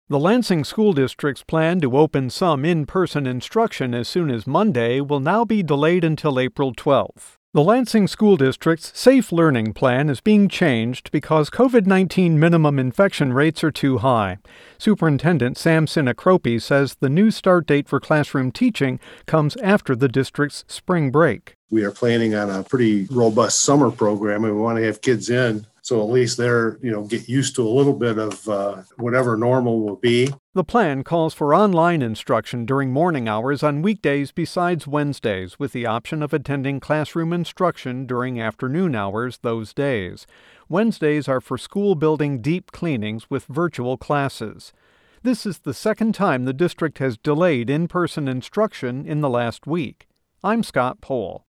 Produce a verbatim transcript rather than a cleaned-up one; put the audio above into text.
The Lansing School District's plan to open some in-person instruction as soon as Monday will now be delayed until April twelfth. The Lansing School District's Safe Learning Plan is being changed because COVID nineteen minimum infection rates are too high. Superintendent Sam Sinacropi says the new start date for classroom teaching comes after the district's spring break. We are planning on a pretty robust summer program, and we want to have kids in so at least they're, you know, get used to a little bit of uh, whatever normal will be. The plan calls for online instruction during morning hours on weekdays besides Wednesdays, with the option of attending classroom instruction during afternoon hours those days. Wednesdays are for school building deep cleanings with virtual classes. This is the second time the district has delayed in-person instruction in the last week. I'm Scott Pohl.